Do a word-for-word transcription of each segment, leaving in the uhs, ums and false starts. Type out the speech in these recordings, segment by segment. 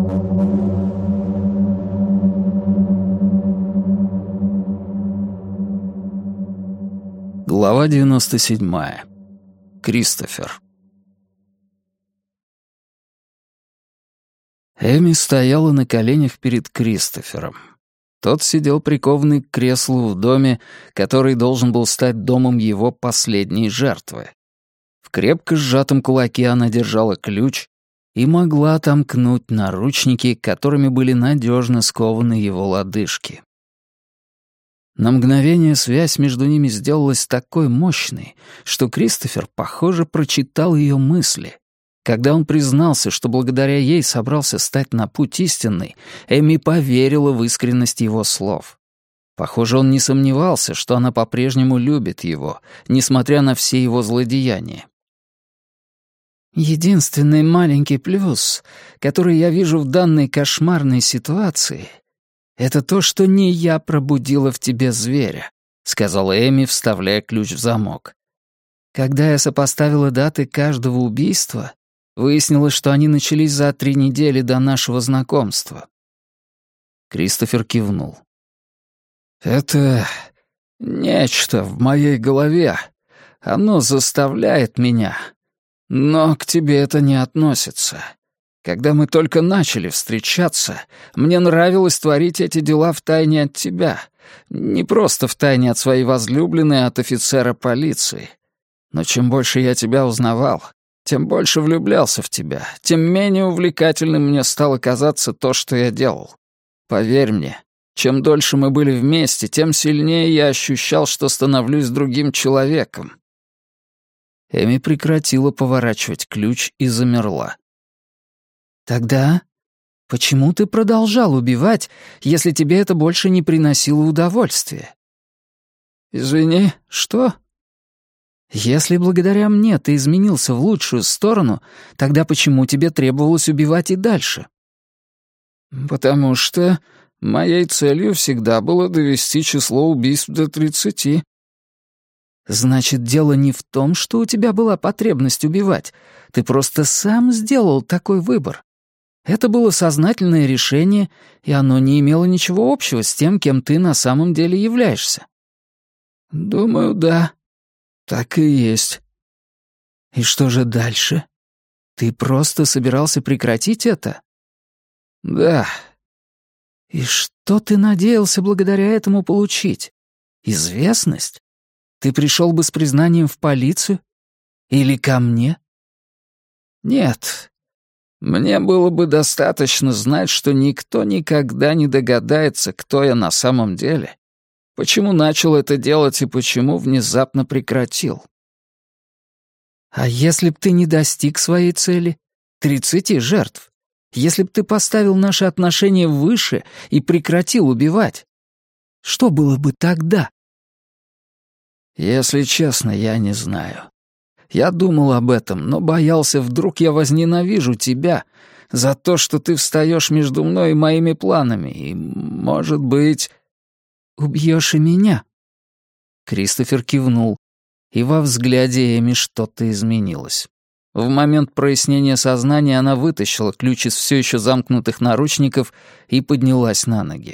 Глава девяносто седьмая. Кристофер. Эми стояла на коленях перед Кристофером. Тот сидел прикованный к креслу в доме, который должен был стать домом его последней жертвы. В крепко сжатом кулаке она держала ключ и могла отомкнуть наручники, которыми были надежно скованы его лодыжки. На мгновение связь между ними сделалась такой мощной, что Кристофер, похоже, прочитал ее мысли. Когда он признался, что благодаря ей собрался стать на путь истинный, Эми поверила в искренность его слов. Похоже, он не сомневался, что она по-прежнему любит его, несмотря на все его злодеяния. «Единственный маленький плюс, который я вижу в данной кошмарной ситуации, это то, что не я пробудила в тебе зверя», — сказала Эми, вставляя ключ в замок. «Когда я сопоставила даты каждого убийства, выяснилось, что они начались за три недели до нашего знакомства». Кристофер кивнул. «Это нечто в моей голове. Оно заставляет меня. Но к тебе это не относится. Когда мы только начали встречаться, мне нравилось творить эти дела втайне от тебя. Не просто втайне от своей возлюбленной, а от офицера полиции. Но чем больше я тебя узнавал, тем больше влюблялся в тебя, тем менее увлекательным мне стало казаться то, что я делал. Поверь мне, чем дольше мы были вместе, тем сильнее я ощущал, что становлюсь другим человеком». Эми прекратила поворачивать ключ и замерла. «Тогда почему ты продолжал убивать, если тебе это больше не приносило удовольствия?» «Извини, что?» «Если благодаря мне ты изменился в лучшую сторону, тогда почему тебе требовалось убивать и дальше?» «Потому что моей целью всегда было довести число убийств до тридцати». «Значит, дело не в том, что у тебя была потребность убивать. Ты просто сам сделал такой выбор. Это было сознательное решение, и оно не имело ничего общего с тем, кем ты на самом деле являешься». «Думаю, да. Так и есть». «И что же дальше? Ты просто собирался прекратить это?» «Да». «И что ты надеялся благодаря этому получить? Известность? Ты пришел бы с признанием в полицию? Или ко мне?» «Нет. Мне было бы достаточно знать, что никто никогда не догадается, кто я на самом деле, почему начал это делать и почему внезапно прекратил». «А если б ты не достиг своей цели? Тридцати жертв? Если б ты поставил наши отношения выше и прекратил убивать? Что было бы тогда?» «Если честно, я не знаю. Я думал об этом, но боялся, вдруг я возненавижу тебя за то, что ты встаешь между мной и моими планами, и, может быть...» «Убьешь и меня?» Кристофер кивнул, и во взгляде Эми что-то изменилось. В момент прояснения сознания она вытащила ключ из все еще замкнутых наручников и поднялась на ноги.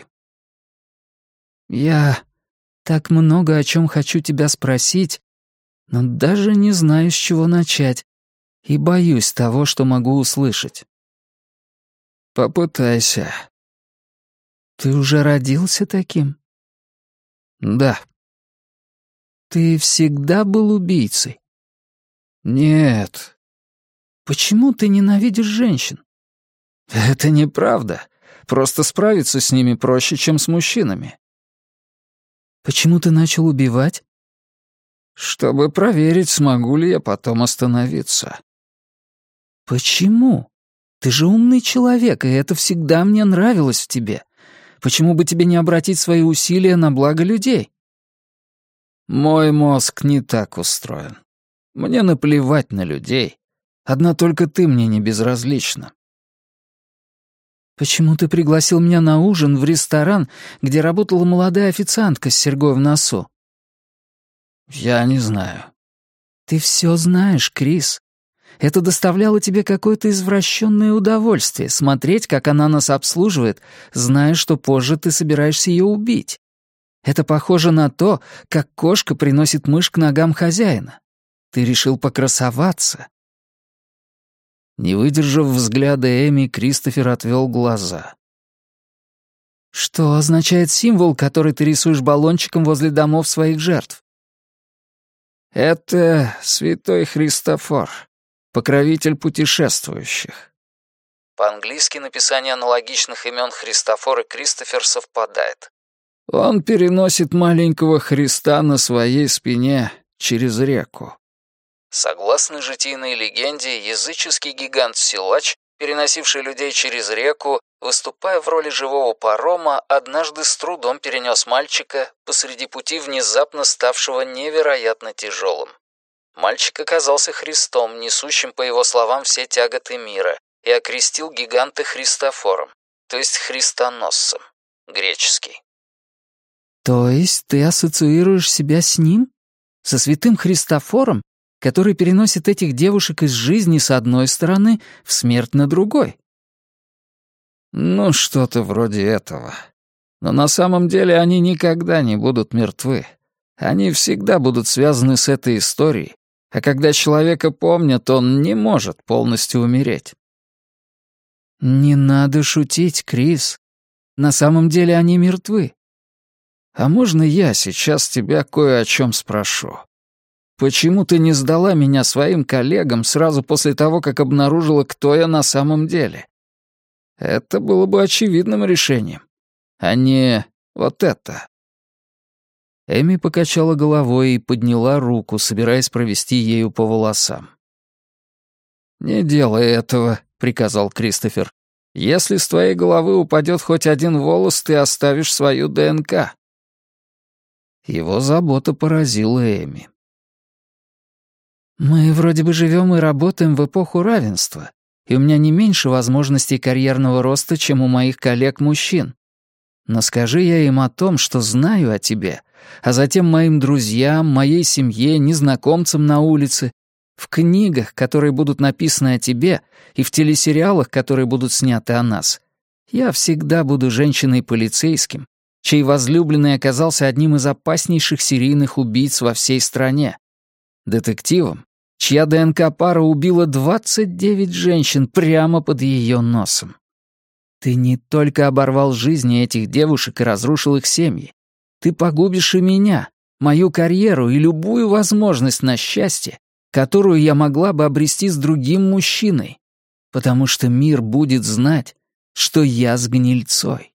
«Я так много о чем хочу тебя спросить, но даже не знаю, с чего начать, и боюсь того, что могу услышать». «Попытайся». «Ты уже родился таким?» «Да». «Ты всегда был убийцей?» «Нет». «Почему ты ненавидишь женщин?» «Это неправда. Просто справиться с ними проще, чем с мужчинами». «Почему ты начал убивать?» «Чтобы проверить, смогу ли я потом остановиться». «Почему? Ты же умный человек, и это всегда мне нравилось в тебе. Почему бы тебе не обратить свои усилия на благо людей?» «Мой мозг не так устроен. Мне наплевать на людей. Одна только ты мне не безразлична». «Почему ты пригласил меня на ужин в ресторан, где работала молодая официантка с серьгой в носу?» «Я не знаю». «Ты все знаешь, Крис. Это доставляло тебе какое-то извращенное удовольствие — смотреть, как она нас обслуживает, зная, что позже ты собираешься ее убить. Это похоже на то, как кошка приносит мышь к ногам хозяина. Ты решил покрасоваться». Не выдержав взгляда Эми, Кристофер отвел глаза. «Что означает символ, который ты рисуешь баллончиком возле домов своих жертв?» «Это святой Христофор, покровитель путешествующих». По-английски написание аналогичных имен Христофор и Кристофер совпадает. «Он переносит маленького Христа на своей спине через реку». Согласно житийной легенде, языческий гигант-силач, переносивший людей через реку, выступая в роли живого парома, однажды с трудом перенес мальчика посреди пути, внезапно ставшего невероятно тяжелым. Мальчик оказался Христом, несущим, по его словам, все тяготы мира, и окрестил гиганта Христофором, то есть христоносцем, греческий. «То есть ты ассоциируешь себя с ним? Со святым Христофором, который переносит этих девушек из жизни с одной стороны в смерть на другой?» «Ну, что-то вроде этого. Но на самом деле они никогда не будут мертвы. Они всегда будут связаны с этой историей, а когда человека помнят, он не может полностью умереть». «Не надо шутить, Крис. На самом деле они мертвы». «А можно я сейчас тебя кое о чем спрошу? Почему ты не сдала меня своим коллегам сразу после того, как обнаружила, кто я на самом деле? Это было бы очевидным решением, а не вот это». Эми покачала головой и подняла руку, собираясь провести ею по волосам. «Не делай этого», — приказал Кристофер. «Если с твоей головы упадет хоть один волос, ты оставишь свою ДНК». Его забота поразила Эми. «Мы вроде бы живем и работаем в эпоху равенства, и у меня не меньше возможностей карьерного роста, чем у моих коллег-мужчин. Но скажи я им о том, что знаю о тебе, а затем моим друзьям, моей семье, незнакомцам на улице, в книгах, которые будут написаны о тебе, и в телесериалах, которые будут сняты о нас, я всегда буду женщиной-полицейским, чей возлюбленный оказался одним из опаснейших серийных убийц во всей стране. Детективом, чья ДНК-пара убила двадцать девять женщин прямо под ее носом. Ты не только оборвал жизни этих девушек и разрушил их семьи. Ты погубишь и меня, мою карьеру и любую возможность на счастье, которую я могла бы обрести с другим мужчиной, потому что мир будет знать, что я с гнильцой».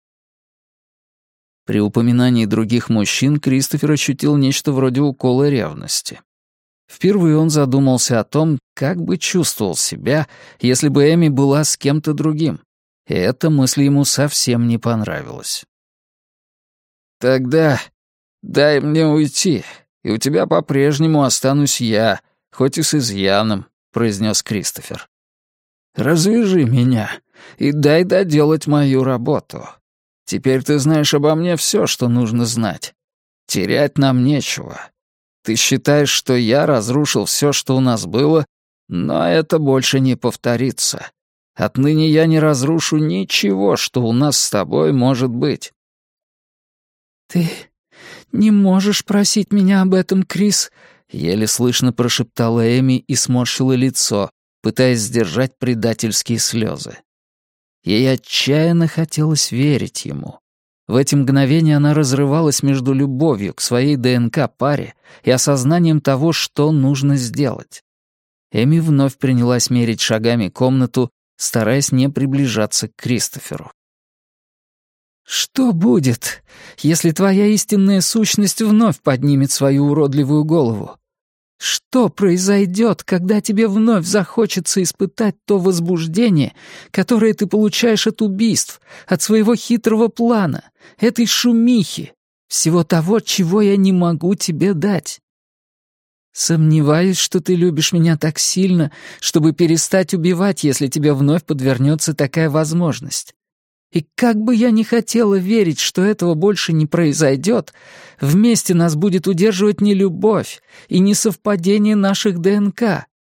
При упоминании других мужчин Кристофер ощутил нечто вроде укола ревности. Впервые он задумался о том, как бы чувствовал себя, если бы Эми была с кем-то другим, и эта мысль ему совсем не понравилась. «Тогда дай мне уйти, и у тебя по-прежнему останусь я, хоть и с изъяном», — произнес Кристофер. «Развяжи меня и дай доделать мою работу. Теперь ты знаешь обо мне все, что нужно знать. Терять нам нечего. Ты считаешь, что я разрушил все, что у нас было, но это больше не повторится. Отныне я не разрушу ничего, что у нас с тобой может быть». «Ты не можешь просить меня об этом, Крис», — еле слышно прошептала Эми и сморщила лицо, пытаясь сдержать предательские слезы. Ей отчаянно хотелось верить ему. В эти мгновения она разрывалась между любовью к своей ДНК-паре и осознанием того, что нужно сделать. Эми вновь принялась мерить шагами комнату, стараясь не приближаться к Кристоферу. «Что будет, если твоя истинная сущность вновь поднимет свою уродливую голову? Что произойдет, когда тебе вновь захочется испытать то возбуждение, которое ты получаешь от убийств, от своего хитрого плана, этой шумихи, всего того, чего я не могу тебе дать? Сомневаюсь, что ты любишь меня так сильно, чтобы перестать убивать, если тебе вновь подвернется такая возможность. И как бы я ни хотела верить, что этого больше не произойдет, вместе нас будет удерживать не любовь и не совпадение наших ДНК.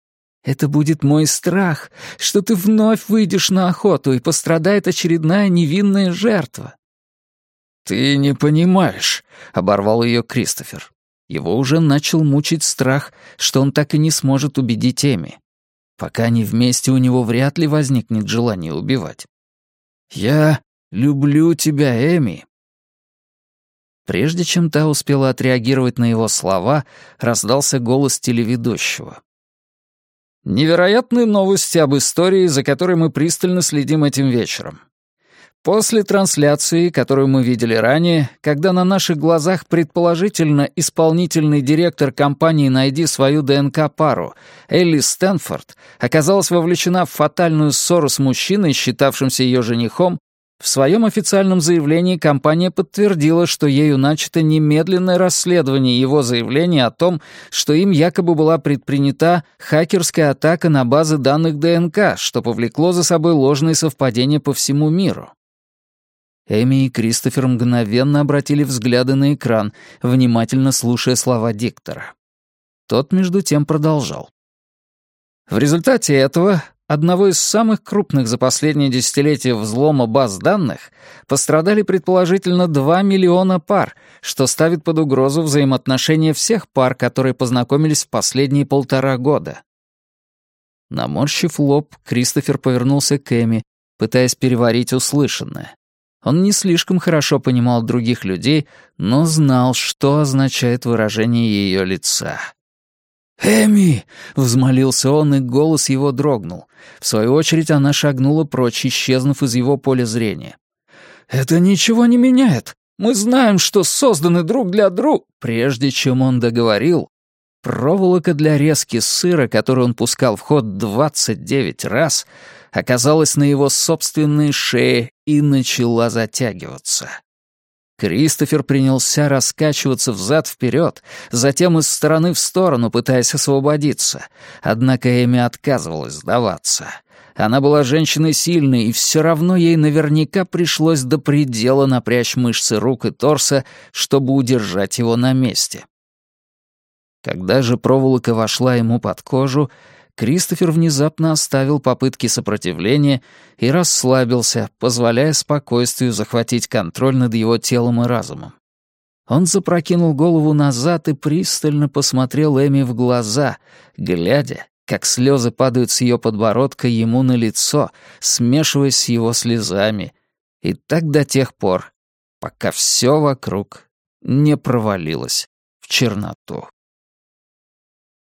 Это будет мой страх, что ты вновь выйдешь на охоту, и пострадает очередная невинная жертва». «Ты не понимаешь», — оборвал ее Кристофер. Его уже начал мучить страх, что он так и не сможет убедить Эми. Пока они вместе, у него вряд ли возникнет желание убивать. «Я люблю тебя, Эми». Прежде чем та успела отреагировать на его слова, раздался голос телеведущего. «Невероятные новости об истории, за которой мы пристально следим этим вечером. После трансляции, которую мы видели ранее, когда на наших глазах предположительно исполнительный директор компании «Найди свою ДНК-пару» Элли Стэнфорд оказалась вовлечена в фатальную ссору с мужчиной, считавшимся ее женихом, в своем официальном заявлении компания подтвердила, что ею начато немедленное расследование его заявления о том, что им якобы была предпринята хакерская атака на базы данных ДНК, что повлекло за собой ложные совпадения по всему миру. Эми и Кристофер мгновенно обратили взгляды на экран, внимательно слушая слова диктора. Тот, между тем, продолжал. В результате этого, одного из самых крупных за последние десятилетия взлома баз данных, пострадали предположительно два миллиона пар, что ставит под угрозу взаимоотношения всех пар, которые познакомились в последние полтора года. Наморщив лоб, Кристофер повернулся к Эми, пытаясь переварить услышанное. Он не слишком хорошо понимал других людей, но знал, что означает выражение ее лица. «Эми!» — взмолился он, и голос его дрогнул. В свою очередь она шагнула прочь, исчезнув из его поля зрения. «Это ничего не меняет. Мы знаем, что созданы друг для друга». Прежде чем он договорил, проволока для резки сыра, которую он пускал в ход двадцать девять раз, оказалась на его собственной шее и начала затягиваться. Кристофер принялся раскачиваться взад-вперед, затем из стороны в сторону, пытаясь освободиться. Однако Эми отказывалась сдаваться. Она была женщиной сильной, и все равно ей наверняка пришлось до предела напрячь мышцы рук и торса, чтобы удержать его на месте. Когда же проволока вошла ему под кожу, Кристофер внезапно оставил попытки сопротивления и расслабился, позволяя спокойствию захватить контроль над его телом и разумом. Он запрокинул голову назад и пристально посмотрел Эми в глаза, глядя, как слезы падают с ее подбородка ему на лицо, смешиваясь с его слезами, и так до тех пор, пока все вокруг не провалилось в черноту.